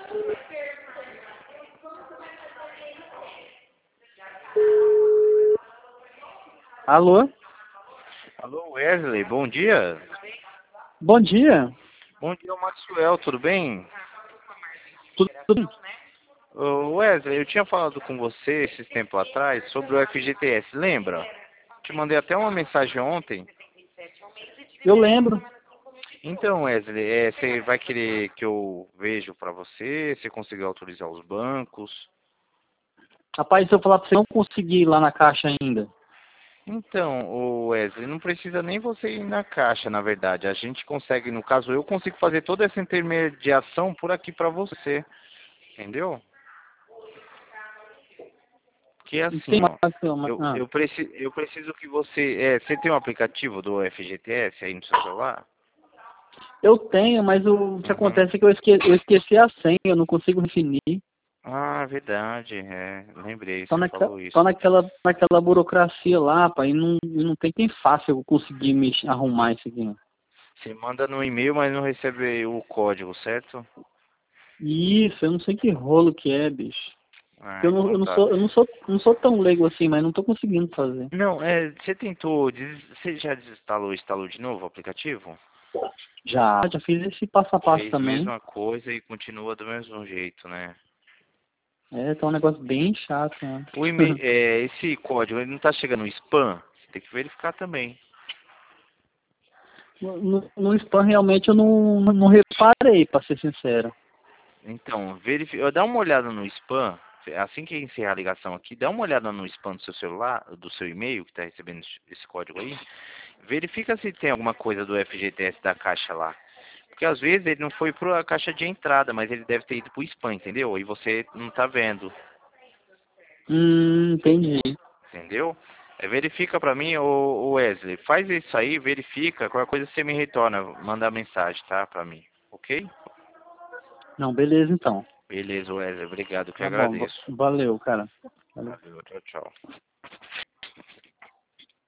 Alô? Alô, Wesley, bom dia. Bom dia. Bom dia, Maxwell, tudo bem? Tudo. Wesley, eu tinha falado com você esses tempos atrás sobre o FGTS, lembra? Te mandei até uma mensagem ontem. Eu lembro. Então, Wesley, você vai querer que eu veja para você? Você conseguiu autorizar os bancos? Rapaz, se eu falar pra você, não consegui ir lá na caixa ainda. Então, Wesley, não precisa nem você ir na caixa, na verdade. A gente consegue, no caso, eu consigo fazer toda essa intermediação por aqui para você, entendeu? Que é Tem assim, mais ó. uma. Eu preciso que você. Você tem um aplicativo do FGTS aí no seu celular? Eu tenho, mas o que Uhum. acontece é que eu esqueci a senha, eu não consigo definir. Ah, verdade. Lembrei, Tô, você naquela, falou tô isso. naquela burocracia lá, pai, e não tem quem faça eu conseguir arrumar isso aqui. Você manda no e-mail, mas não recebe o código, certo? Isso, eu não sei que rolo que é, bicho. Ah, então tá. Eu não sou tão leigo assim, mas não tô conseguindo fazer. Não, você tentou. Você já desinstalou e instalou de novo o aplicativo? Já fiz esse passo a passo Fez a também. mesma coisa e continua do mesmo jeito, né? É, tá um negócio bem chato, né? O e-mail, esse código, ele não tá chegando no spam? Você tem que verificar também. No spam realmente eu não reparei, pra ser sincero. Então, dá uma olhada no spam. Assim que encerrar a ligação aqui, dá uma olhada no spam do seu celular, do seu e-mail que está recebendo esse código aí. Verifica se tem alguma coisa do FGTS da caixa lá. Porque às vezes ele não foi para a caixa de entrada, mas ele deve ter ido para o spam, entendeu? E você não está vendo, Entendi. entendeu? Verifica para mim, ô Wesley. Faz isso aí, verifica. Qualquer coisa você me retorna, manda mensagem, tá? Para mim, ok? Não, beleza então. Beleza, Wesley. Obrigado, que eu Tá bom, agradeço. valeu, cara. Valeu. Valeu, tchau, tchau.